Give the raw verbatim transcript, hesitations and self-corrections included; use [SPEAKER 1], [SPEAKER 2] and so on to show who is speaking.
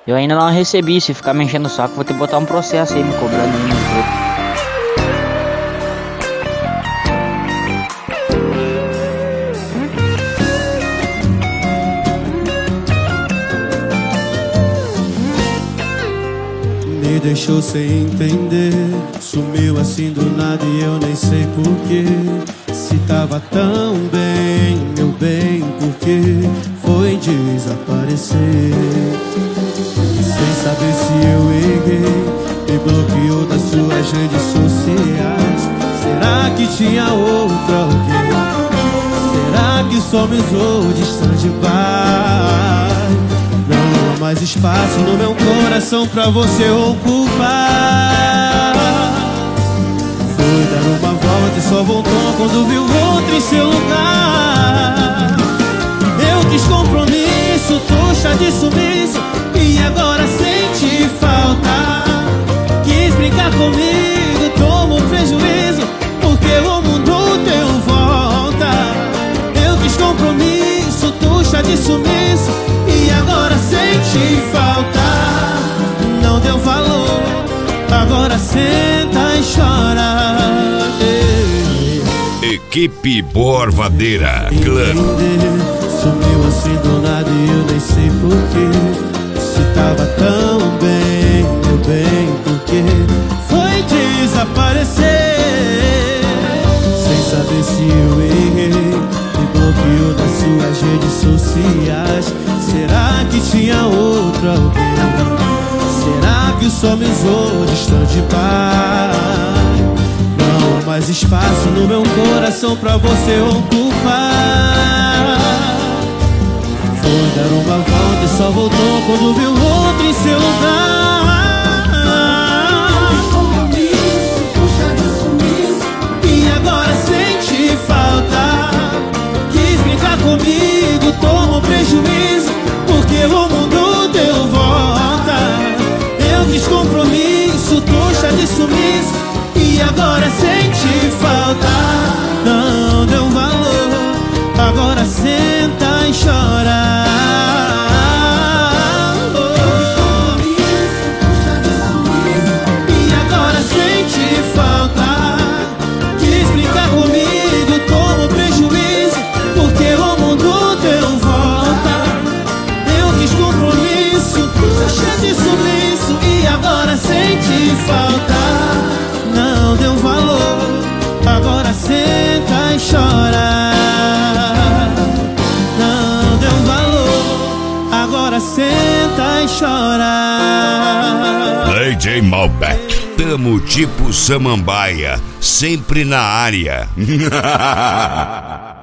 [SPEAKER 1] Eu ainda não recebi, se ficar me enchendo o saco, vou ter que botar um processo aí me cobrando aí nos outros.
[SPEAKER 2] Me deixou sem entender, sumiu assim do nada e eu nem sei porquê. Se tava tão bem, meu bem, por que foi desaparecer? Sem saber se eu errei, me bloqueou das suas redes sociais. Será que tinha outro alguém? Será que só me usou de stand-by? Não há mais espaço no meu coração pra você ocupar. Foi dar uma volta e só voltou quando viu outro em seu lugar. Eu quis compromisso, trouxa de sumiço, e agora sente falta. Quis brincar comigo, tomo prejuízo, porque o mundo deu volta. Eu quis compromisso, trouxa de sumiço, e agora sente falta. Não deu valor, agora senta e chora.
[SPEAKER 3] Equipe Borvadeira Clã.
[SPEAKER 2] Sumiu assim do nada e eu nem sei porquê. Se tava tão bem, meu bem, porque foi desaparecer. Sem saber se eu errei, me bloqueou das suas redes sociais. Será que tinha outro alguém? Será que o sol me usou de stand-by? Não há mais espaço no meu coração pra você ocupar. Foi dar uma volta e só voltou quando viu outro em seu lugar. E agora sente falta. Quis brincar comigo, tomou prejuízo, porque o mundo deu volta. Eu quis compromisso, trouxa de sumiço, e agora sente falta. Não deu valor, agora senta e chora. E agora sente falta. Quis brincar comigo, tomou prejuízo, porque o mundo deu volta. Eu quis compromisso, trouxa de sumiço, e agora sente falta. Não deu valor, agora senta e chora. Não deu valor, agora senta e chora.
[SPEAKER 3] D J Malbec, tamo tipo Samambaia, sempre na área.